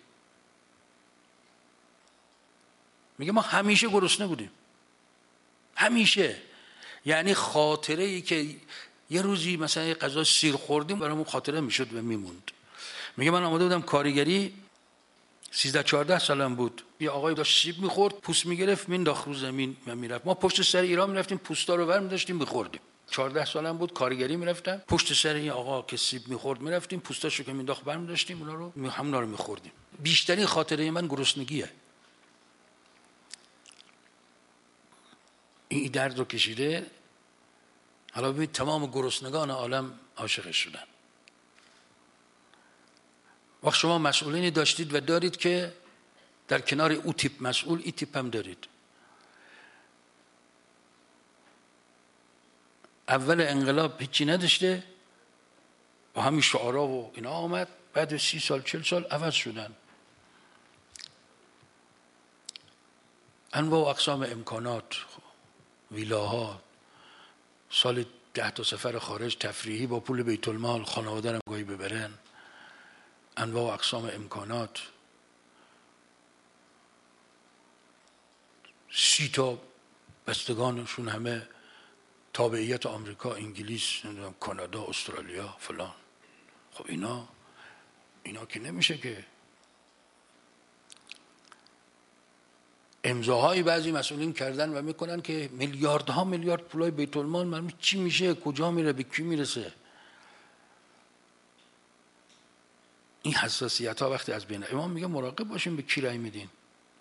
میگه ما همیشه گرسنه بودیم، همیشه. یعنی خاطره ای که یه روزی مثلا یه غذا سیر خوردیم برامون خاطره میشد و میموند. میگه من آمده بودم کارگری 13-14 سالم بود، یه آقای داشت سیب میخورد، پوست میگرفت مینداخت رو زمین و میرفت. ما پشت سر ایران میرفتیم پوستا رو ور می‌داشتیم میخوردیم. 14 سالم بود کارگری میرفتم، پشت سر این آقا که سیب میخورد میرفتیم پوستاشو که مینداخت بر می‌داشتیم اونا رو همونا رو میخوردیم. بیشترین خاطره من گرسنگیه. این درد رو کشیده. حالا ببینید تمام گرسنگان عالم عاشقش شدن. وقت شما مسئولینی داشتید و دارید که در کنار او تیپ مسئول این تیپ هم دارید. اول انقلاب هیچی نداشته با همین شعارا و اینا آمد، بعد 30 سال 40 سال عوض شدن. انواع و اقسام امکانات، ویلاها، سال 10 تا سفر خارج تفریحی با پول بیت المال، خانواده رو گاهی ببرن، انواع و اقسام امکانات. 30 تا بستگانشون همه تابعیت آمریکا، انگلیس، نمیدونم کانادا، استرالیا فلان. خب اینا که نمیشه که. امضاهای بعضی مسئولین کردن و میکنن که میلیاردها میلیارد پولای بیت المال معلوم چی میشه، کجا میره، به کی میرسه. این حساسیت ها وقتی از بین، امام میگه مراقب باشین به کی رأی میدین.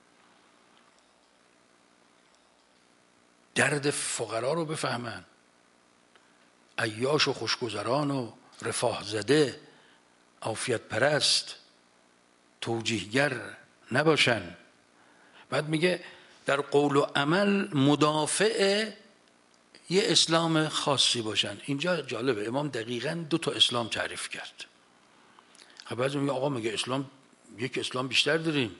درد فقرا رو بفهمن، عیاش و خوشگذران و رفاه زده، عافیت پرست، توجیهگر نباشن. بعد میگه در قول و عمل مدافع یه اسلام خاصی باشن. اینجا جالبه، امام دقیقاً 2 تا اسلام تعریف کرد. خب بعضی میگه آقا میگه اسلام یک اسلام بیشتر داریم.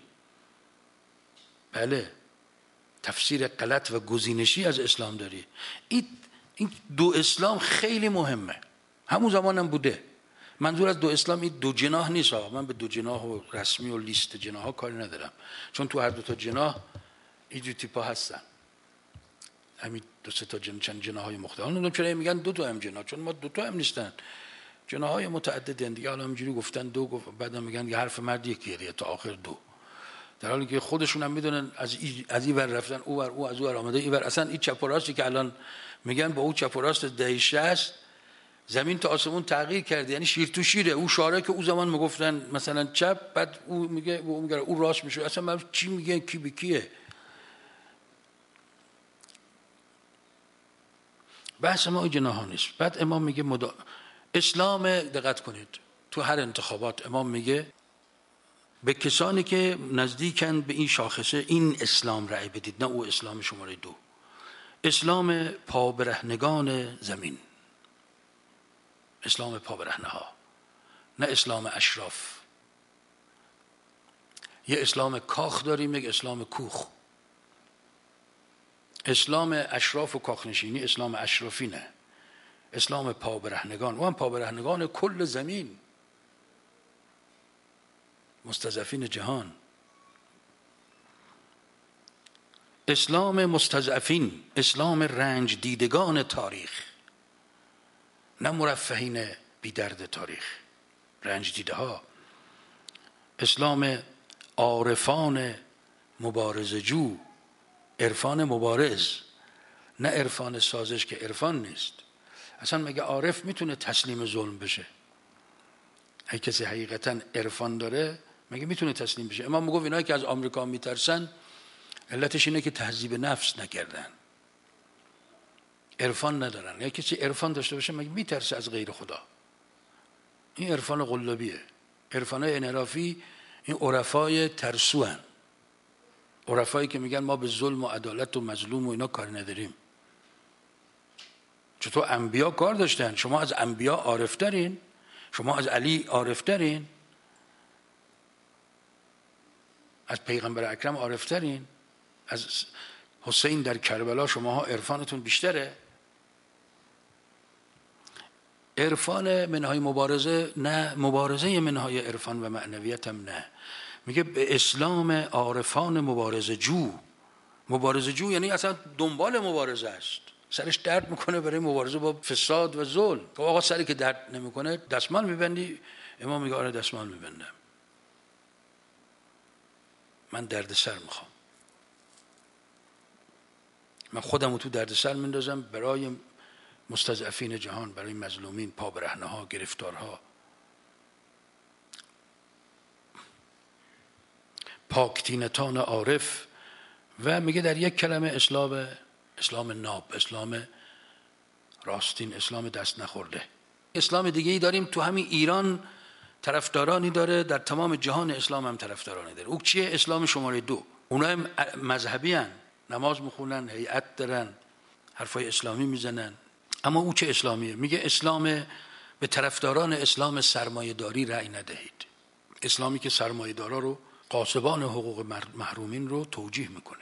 بله، تفسیر غلط و گزینشی از اسلام داری. این 2 اسلام خیلی مهمه، همون زمان هم بوده. منظور از 2 اسلام این 2 جناح نیست. من به 2 جناح و رسمی و لیست جناح ها کاری ندارم، چون تو هر 2 تا جناح اینجور تیپا هستن، همین 2 3 تا چند جناح های مختلف. اونم چرا میگن 2 تا هم جناح؟ چون ما 2 تا هم نیستن، جناح های متعددن دیگه. حالا همینجوری گفتن 2، بعدم میگن یه حرف مرد یکیه تا آخر 2، در حالی که خودشون هم میدونن از این ور رفتن او ور، او از او ور آمده این ور. اصلا این چپ و راستی که الان میگن با او چپ و راست دهه 60 زمین تا آسمون تغییر کرده، یعنی شیر تو شیره. او شعاره که او زمان میگفتن مثلا چپ، بعد او میگه او راست میشه. اصلا من چی میگه، کی به کیه؟ بحث ما این جناح ها نیست. بعد امام میگه اسلام، دقت کنید تو هر انتخابات امام میگه به کسانی که نزدیکن به این شاخصه این اسلام رأی بدید، نه او اسلام شماره 2، اسلام پابرهنگان زمین، اسلام پابرهنه ها، نه اسلام اشراف. یه اسلام کاخ داریم، یک اسلام کوخ. اسلام اشراف و کاخنشینی اسلام اشرافی نه، اسلام پابرهنگان، و هم پابرهنگان کل زمین، مستضعفین جهان. اسلام مستضعفین، اسلام رنج دیدگان تاریخ، نه مرفهین بی درد تاریخ، رنج دیده ها. اسلام عارفان مبارزه جو، عرفان مبارز، نه عرفان سازش که عرفان نیست. اصلا مگه عارف میتونه تسلیم ظلم بشه؟ اگه کسی حقیقتا عرفان داره مگه میتونه تسلیم بشه؟ امام میگفت اینایی که از آمریکا میترسن علتش اینه که تهذیب نفس نکردن، عرفان ندارن. اگه کسی عرفان داشته باشه مگه میترسه از غیر خدا؟ این عرفان قلابیه. عرفانای انحرافی این عرفای ترسو هن، عرفایی که میگن ما به ظلم و عدالت و مظلوم و اینا کاری نداریم. چطور انبیا کار داشتن؟ شما از انبیا عارفترین، شما از علی عارفترین، از پیغمبر اکرم عارفترین، از حسین در کربلا شماها عرفانتون بیشتره. عرفان منهای مبارزه نه، مبارزه منهای عرفان و معنویت هم نه. میگه به اسلام عارفان مبارزه جو. مبارزه جو یعنی اصلا دنبال مبارزه است، سرش درد میکنه برای مبارزه با فساد و ظلم. آقا سری که درد نمیکنه دستمال میبندی؟ امام میگه آره دستمال میبندم، من درد سر میخوام، من خودم رو تو درد سر میندازم برای مستضعفین جهان، برای مظلومین، پابرهنه ها، گرفتارها. پاکتینتان عارف. و میگه در یک کلمه اسلام ناب، اسلام راستین، اسلام دست نخورده. اسلام دیگه ای داریم تو همین ایران، طرفدارانی داره، در تمام جهان اسلام هم طرفدارانی داره. او چیه؟ اسلام شماره 2. اونا هم مذهبی هن، نماز میخونن، هیئت دارن، حرفای اسلامی میزنن، اما او چه اسلامیه؟ میگه اسلام به طرفداران اسلام سرمایه داری رأی ندهید. اسلامی که سرمایه دارا رو، غاصبان حقوق محرومین رو توجیه میکنه.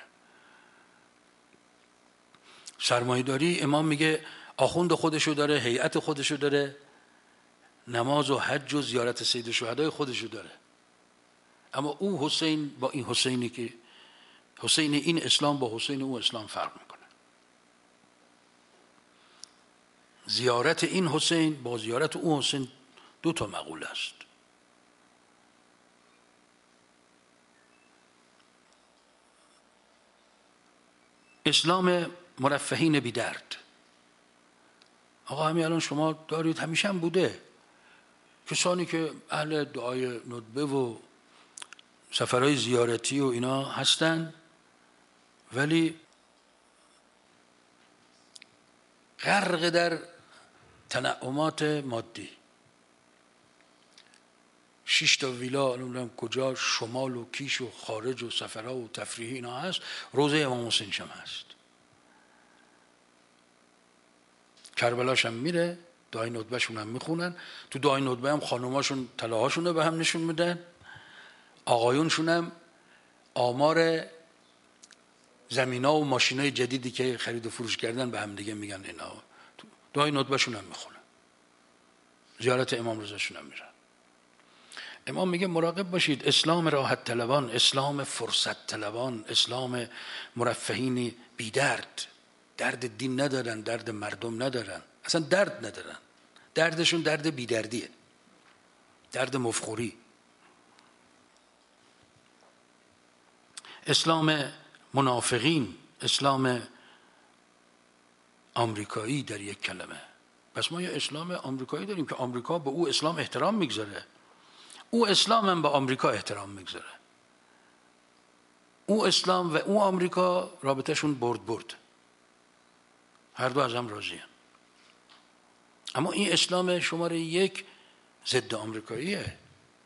سرمایه داری امام میگه آخوند خودشو داره، هیئت خودشو داره، نماز و حج و زیارت سید شهدای خودشو داره. اما او حسین با این حسینی که حسین این اسلام با حسین او اسلام فرق میکنه. زیارت این حسین با زیارت او حسین دو تا مقوله است. اسلام مرفهین بی درد. آقا همین الان شما دارید، همیشه هم بوده، کسانی که اهل دعای ندبه و سفرهای زیارتی و اینا هستن ولی غرق در تنعمات مادی. 6 تا ویلا نمیدونم کجا شمال و کیش و خارج و سفرها و تفریحی اینا هست، روضه امام حسین شم هست، کربلاش هم میره، دعای ندبه شون هم میخونن، تو دعای ندبه هم خانوماشون طلاهاشون رو به هم نشون میدن، آقایونشون هم آمار زمینا و ماشینای جدیدی که خرید و فروش کردن به هم دیگه میگن اینا، دعای ندبه شون هم میخونن، زیارت امام رضا شون هم میرن. امام میگه مراقب باشید، اسلام راحت طلبان، اسلام فرصت طلبان، اسلام مرفهین بی درد، درد دین ندارن، درد مردم ندارن، اصلا درد ندارن، دردشون درد بیدردیه، درد مفخوری. اسلام منافقین، اسلام آمریکایی در یک کلمه. پس ما یه اسلام آمریکایی داریم که آمریکا به او اسلام احترام میگذاره، او اسلام هم به آمریکا احترام میگذاره، او اسلام و او آمریکا رابطهشون برد، هر دو از هم راضی هستند. اما این اسلام شماره 1 ضد آمریکاییه.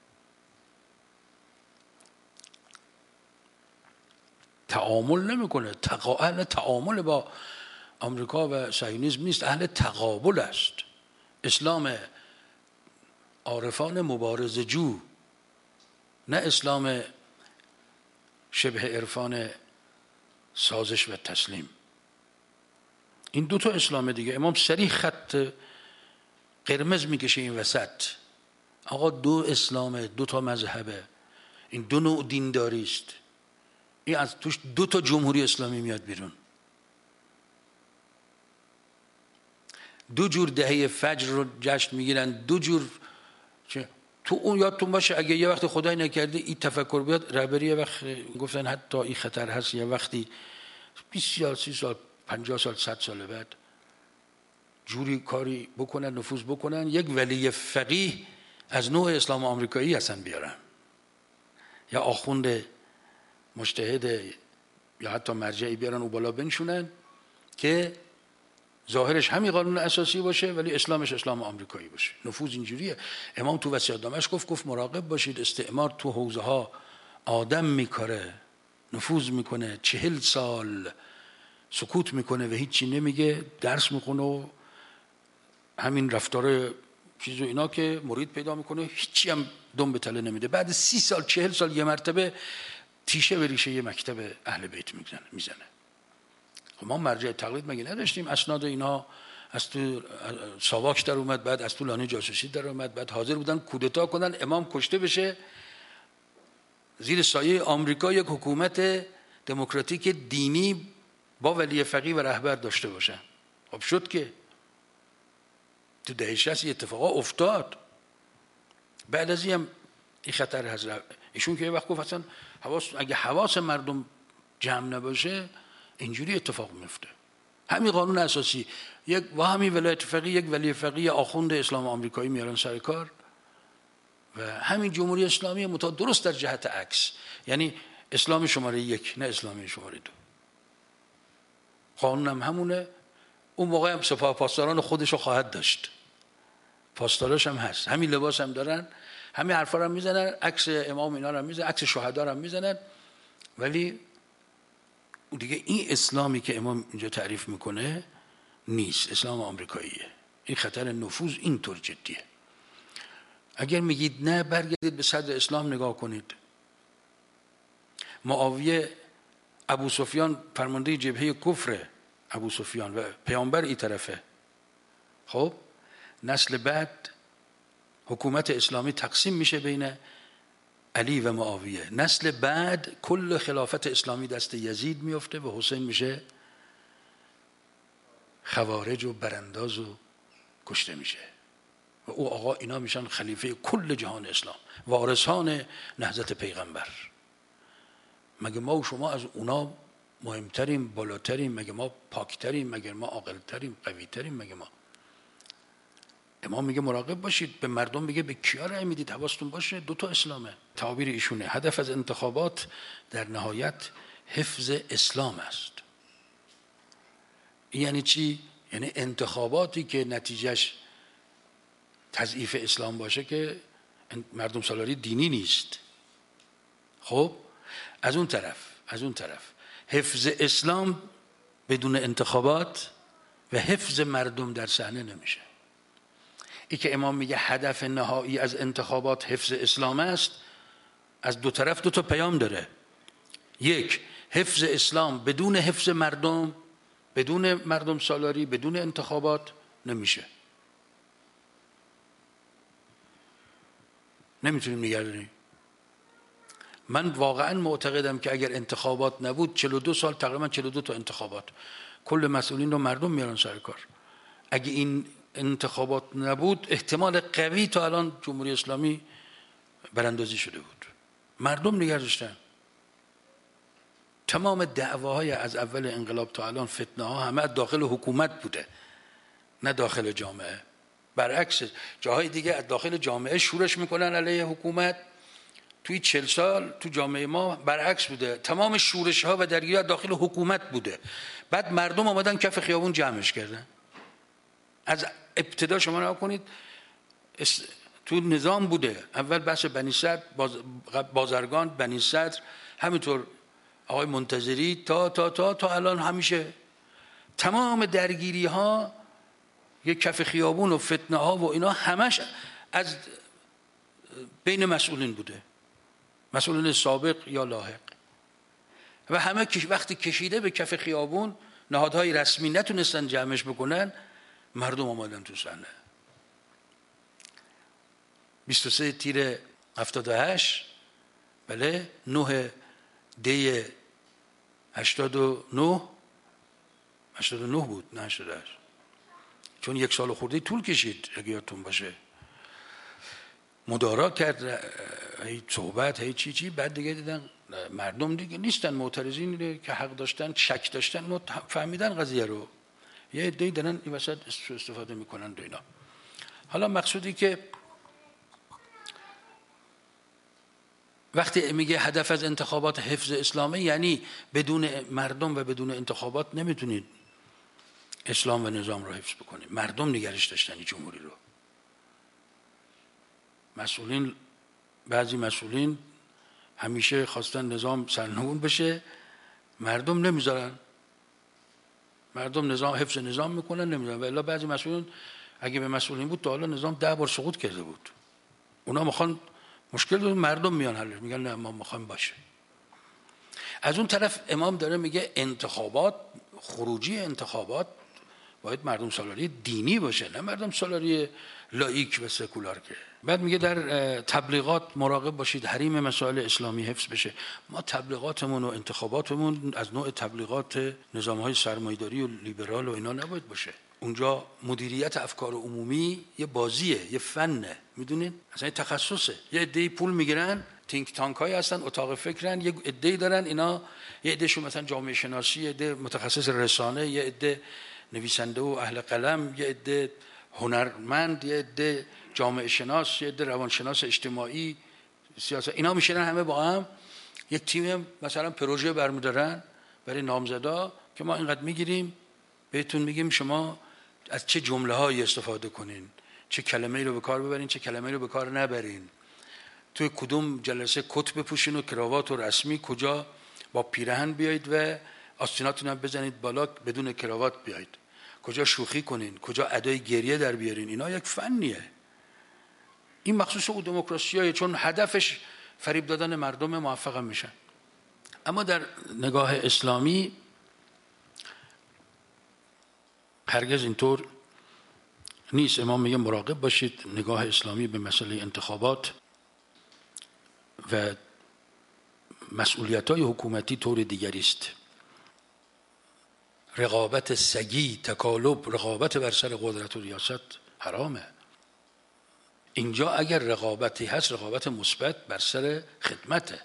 تعامل نمیکنه، اهل تعامل با آمریکا و صهیونیسم نیست، اهل تقابل است. اسلام عارفان مبارزه جو، نه اسلام شبه عرفان سازش و تسلیم. این دو تا اسلام دیگه. امام صریح خط قرمز میکشه این وسط. آقا دو اسلامه، دو تا مذهبه، این دو نوع دینداری است، این از توش دو تا جمهوری اسلامی میاد بیرون، دو جور دهه فجر رو جشن میگیرن، دو جور. تو اون یادتون باشه اگه یه وقت خدای نکرده این تفکر بیاد، رهبری یه وقت گفتن حتی این خطر هست، یه وقتی 20 سال 30 سال 50 سال 100 سال بعد جوری کاری بکنن، نفوذ بکنن، یک ولی فقیه از نوع اسلام آمریکایی هستن بیارن، یا آخوند مجتهد یا حتی مرجعی بیارن او بالا بنشونن که ظاهرش همین قانون اساسی باشه ولی اسلامش اسلام آمریکایی باشه. نفوذ اینجوریه. امام تو وصیت‌نامه‌اش گفت مراقب باشید، استعمار تو حوزه ها آدم میکاره، نفوذ میکنه، 40 سال سکوت میکنه و هیچی نمیگه، درس میخونه و همین رفتار چیزو اینا که مرید پیدا میکنه، هیچی هم دم به تله نمیده، بعد 30 سال 40 سال یه مرتبه تیشه به ریشه یه مکتب اهل بیت میزنه. ما مرجع تقلید مگه نداشتیم؟ اسناد اینا از تو ساواک در اومد، بعد از تو لانه جاسوسی در اومد، بعد حاضر بودن کودتا کنن امام کشته بشه، زیر سایه آمریکا یک حکومت دموکراتیک دینی با ولی فقیه و رهبر داشته باشن. خب شد که تو دهه 60 اتفاقا افتاد. بعد از این خطر هست. ایشون که یه وقت گفت اصلا اگه حواس مردم جمع نباشه اینجوری اتفاق میفته. همین قانون اساسی یک و همین ولایت فقیه، یک ولی فقیه آخوند اسلام آمریکایی میارن سر کار و همین جمهوری اسلامی درست در جهت عکس، یعنی اسلام شماره 1 نه اسلامی شماره 2. قانون هم همونه. اون موقع هم سپاه پاسداران خودشو خواهد داشت، پاسداراش هم هست، همین لباس هم دارن، همین حرفا رو هم میزنن، عکس امام اینا رو هم میزنن، عکس شهدا رو هم میزنن، ولی دیگه این اسلامی که امام اینجا تعریف میکنه نیست، اسلام آمریکاییه. این خطر نفوذ اینطور جدیه. اگر میگید نه، برگردید به صدر اسلام نگاه کنید. معاویه ابو سفیان فرمانده جبهه کفر، ابو سفیان و پیامبر این طرفه. خب نسل بعد حکومت اسلامی تقسیم میشه بین علی و معاویه. نسل بعد کل خلافت اسلامی دست یزید میفته و حسین میشه خوارج و برانداز و کشته میشه و او آقا اینا میشن خلیفه کل جهان اسلام، وارثان نهضت پیغمبر. مگه ما و شما از اونا مهمتریم، بالاتریم؟ مگه ما پاکتریم؟ مگه ما عاقلتریم، قویتریم؟ مگه ما؟ امام میگه مراقب باشید، به مردم میگه به کیا رأی میدید، حواستون باشه، دو تا اسلامه. تعبیر ایشونه هدف از انتخابات در نهایت حفظ اسلام است. یعنی چی؟ یعنی انتخاباتی که نتیجهش تضعیف اسلام باشه که مردم سالاری دینی نیست. خب از اون طرف حفظ اسلام بدون انتخابات و حفظ مردم در صحنه نمیشه. ای که امام میگه هدف نهایی از انتخابات حفظ اسلام است، از دو طرف دو تا پیام داره. یک، حفظ اسلام بدون حفظ مردم، بدون مردم سالاری، بدون انتخابات نمیشه. نمیتونیم نگه داریم. من واقعا معتقدم که اگر انتخابات نبود 42 سال تقریبا 42 تا انتخابات، کل مسئولین رو مردم میارن سر کار. اگه این انتخابات نبود احتمال قوی تا الان جمهوری اسلامی براندازی شده بود. مردم نگه داشتن. تمام دعواهای از اول انقلاب تا الان، فتنه ها همه داخل حکومت بوده، نه داخل جامعه. برعکس جاهای دیگه از داخل جامعه شورش میکنن علیه حکومت. توی 40 سال تو جامعه ما برعکس بوده، تمام شورش ها و درگیری داخل حکومت بوده. بعد مردم آمدن کف خیابون جمعش کردن. از ابتدا شما نگاه کنید تو نظام بوده، اول بحث بنی صدر، بازرگان، بنی صدر، همینطور آقای منتظری تا الان همیشه تمام درگیری ها یک کف خیابون و فتنه ها و اینا همش از بین مسئولین بوده، مسئولین سابق یا لاحق. و همه وقتی کشیده به کف خیابون، نهادهای رسمی نتونستن جمعش بکنن، مردم آمدن تو صحنه. 23 تیر 78، بله، 9 دی 89 بود، نه 88، چون 1 سال خورده طول کشید اگه یادتون باشه. مدارا کرد، هی صحبت، هی چی، بعد دیگه دیدن مردم دیگه نیستن، معترضین که حق داشتن، شک داشتن، فهمیدن قضیه رو، یه عده‌ای دارن این وسط استفاده میکنن و اینا. حالا مقصودی که وقتی میگه هدف از انتخابات حفظ اسلامه، یعنی بدون مردم و بدون انتخابات نمیتونید اسلام و نظام رو حفظ بکنید. مردم نگرش داشتن این جمهوری رو. بعضی مسئولین همیشه خواستن نظام سرنگون بشه، مردم نمیذارن، مردم نظام حفظ نظام میکنن، نمیذارن. و الا بعضی مسئولین اگه به مسئولین بود تا حالا نظام 10 بار سقوط کرده بود. اونا میخوان مشکل رو مردم میان حل میگن نه ما میخوایم باشه. از اون طرف امام داره میگه انتخابات، خروجی انتخابات باید مردم سالاری دینی باشه، نه مردم سالاری لاییک و سکولار. که بعد میگه در تبلیغات مراقب باشید حریم مسائل اسلامی حفظ بشه. ما تبلیغاتمون و انتخاباتمون از نوع تبلیغات نظام‌های سرمایه‌داری و لیبرال و اینا نباید باشه. اونجا مدیریت افکار عمومی یه بازیه، یه فنه، میدونین؟ اصلا یه تخصصه. یه عده‌ای پول میگیرن، تینک تانک های هستن، اتاق فکرن، یه عده‌ای دارن اینا، یه عدهشون مثلا جامعه شناسی، یه عده متخصص رسانه، یه عده نویسنده و اهل قلم، یه عده هنرمند، یه عده جامعه شناس، یه عده روانشناس اجتماعی، سیاست. اینا میشنن همه با هم یک تیم، مثلا پروژه برمی‌دارن برای نامزدا که ما اینقدر میگیریم، بهتون میگیم شما از چه جمله‌هایی استفاده کنین، چه کلمه‌ای رو به کار ببرین، چه کلمه‌ای رو به کار نبرین، توی کدوم جلسه کت بپوشین و کراوات و رسمی، کجا با پیرهن بیایید و آستیناتون هم بزنید بالا بدون کراوات بیایید، کجا شوخی کنین، کجا ادای گریه در بیارین. اینا یک فنیه. این مخصوص او دموکراسیه، چون هدفش فریب دادن مردم موفق میشن. اما در نگاه اسلامی هرگز اینطور نیست. امام میگه مراقب باشید، نگاه اسلامی به مسئله انتخابات و مسئولیت‌های حکومتی طور دیگری است. رقابت سگی، تکالب، رقابت بر سر قدرت و ریاست حرامه. اینجا اگر رقابتی هست، رقابت مثبت بر سر خدمته.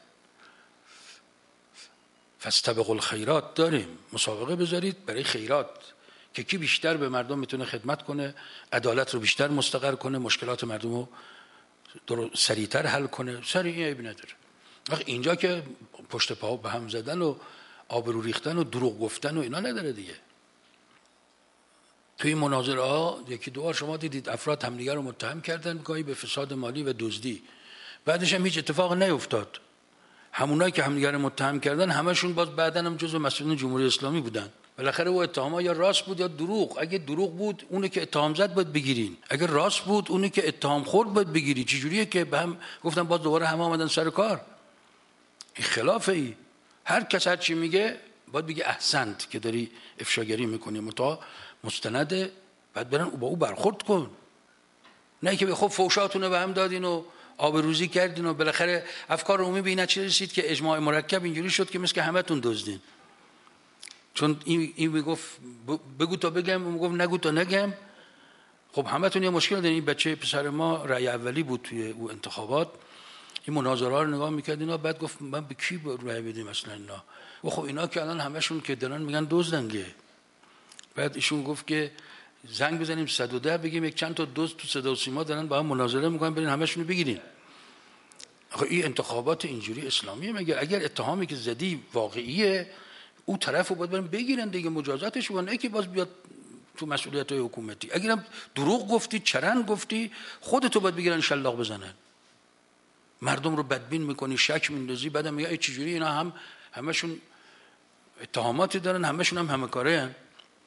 فاستبقوا الخیرات داریم، مسابقه بذارید برای خیرات که کی بیشتر به مردم میتونه خدمت کنه، عدالت رو بیشتر مستقر کنه، مشکلات مردم رو سریعتر حل کنه. سریع عیب نداره. اینجا که پشت پا به هم زدن و آبرو ریختن و دروغ گفتن و اینا نداره دیگه. توی مناظره ها یکی دو بار شما دیدید افراد همدیگر رو متهم کردن گاهی به فساد مالی و دزدی، بعدش هم هیچ اتفاق نیفتاد. همونایی که همدیگر رو متهم کردن همشون باز بعداً هم جزو مسئولین جمهوری اسلامی بودن. بالاخره او اتهامات یا راست بود یا دروغ. اگه دروغ بود اونی که اتهام زد باید بگیرین، اگه راست بود اونی که اتهام خورد باید بگیری. چه جوریه که به هم گفتن باز دوباره همه آمدن سر کار؟ این خلافه ای. هر کس هر چی میگه باید بگی احسنت که داری افشاگری میکنی، مستنده، بعد برن با او برخورد کن. نه که خب فوشاتون رو به هم دادین و آبروزی کردین و بالاخره افکار عمومی به این نتیجه رسید که اجماع مرکب اینجوری شد که مثل که همتون دزدین. چون این میگفت بگو تا بگم، اون میگفت نگو تا نگم. خب همتون یه مشکل دارین. این بچه پسر ما رأی اولی بود توی او انتخابات، این مناظره ها رو نگاه میکرد اینا، بعد گفت من به کی رأی بدیم مثلا اینا؟ و خب اینا که الان همشون که دارن میگن دزدنگه. بعد ایشون گفت که زنگ بزنیم 110 بگیم یک چند تا دزد تو صدا و سیما دارن با هم مناظره میکنن، برین همشون رو بگیرین. آخه این انتخابات اینجوری اسلامیه مگه؟ اگر اتهامی که زدی واقعیه، اون طرف رو باید برن بگیرن دیگه، مجازاتش کنن، نه که باز بیاد تو مسئولیت‌های حکومتی. اگرم دروغ گفتی، چرند گفتی، خودتو باید بگیرن شلاق بزنن. مردم رو بدبین میکنی، شک میندازی، بعدم میگه ای چجوری اینا همشون اتهاماتی دارن، همشون هم همه کاره هن.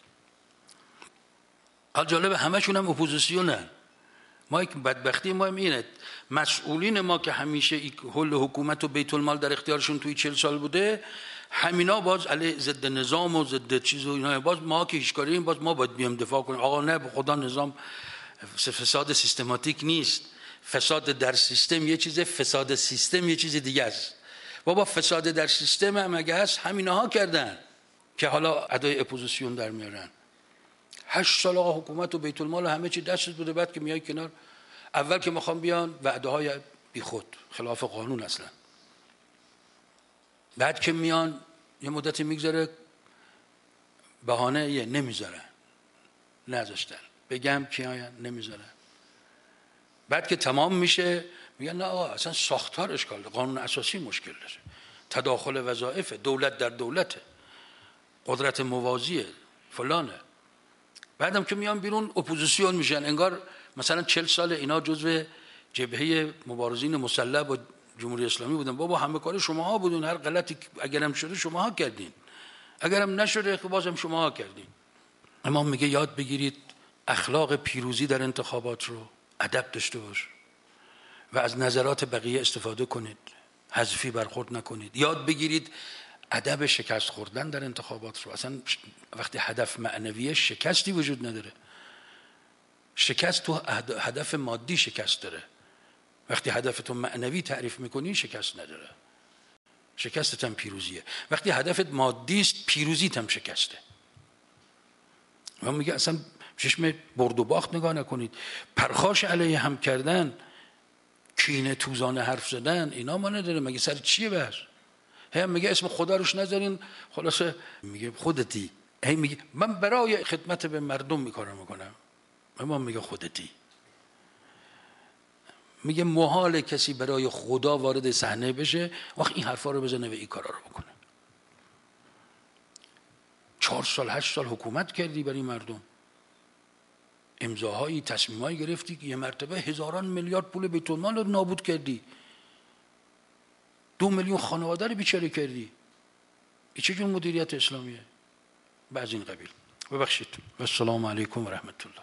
حال جالب همشون هم اپوزیسیونن. ما یک بدبختی ما اینه، مسئولین ما که همیشه حل حکومت و بیت المال در اختیارشون توی 40 سال بوده، همینا باز علی ضد نظام و ضد چیز و اینا، باز ما که هیچ کاریم باز ما باید بیام دفاع کنیم. آقا نه، به خدا نظام فساد سیستماتیک نیست. فساد در سیستم یه چیزه، فساد سیستم یه چیز دیگه است. بابا فساد در سیستم هم اگه هست همینها کردن که حالا ادای اپوزیسیون در میارن. 8 سال آقا حکومت و بیت المال و همه چی دستت بوده، بعد که میای کنار اول که میخوام بیان وعده های بیخود خلاف قانون اصلا، بعد که میان یه مدتی میگذره بهانه یه نمیذارن، نذاشتن بگم کیاین نمیذارن، بعد که تمام میشه میگن نه آقا اصلا ساختار اشکال داره، قانون اساسی مشکل داره، تداخل وظایف دولت در دولته، قدرت موازیه، فلانه. بعدم که میان بیرون اپوزیسیون میشن، انگار مثلا 40 سال اینا جزو جبهه مبارزین مسلح با جمهوری اسلامی بودن. بابا همه کار شماها بودین، هر غلطی اگرم شده شماها کردین، اگرم نشده که بازم شماها کردین. امام میگه یاد بگیرید اخلاق پیروزی در انتخابات رو، ادب داشته باش و از نظرات بقیه استفاده کنید، حذفی برخورد نکنید. یاد بگیرید ادب شکست خوردن در انتخابات رو. اصلا وقتی هدف معنویه شکستی وجود نداره. شکست تو هدف مادی شکست داره. وقتی هدفتو معنوی تعریف میکنی شکست نداره. شکستت هم پیروزیه. وقتی هدفت مادی است پیروزیت هم شکسته. من میگه اصلا چشم برد و باخت نگاه نکنید. پرخاش علیه هم کردن، کینه توزان حرف زدن، اینا ما نداره. مگه سر چیه بحث؟ هم میگه اسم خدا روش نذارین، خلاصه میگه خودتی. هی میگه من برای خدمت به مردم میکارم میکنم. اما میگه خودتی. میگه محال کسی برای خدا وارد صحنه بشه وقت این حرفا رو بزنه و این کارا رو بکنه. 4 سال 8 سال حکومت کردی برای مردم، امضاهایی تصمیمایی گرفتی که یه مرتبه هزاران میلیارد پول بیت المال رو نابود کردی، 2 میلیون خانواده رو بیچاره کردی. این چه جور مدیریت اسلامیه؟ بعض این قبیل. ببخشید و السلام علیکم و رحمت الله.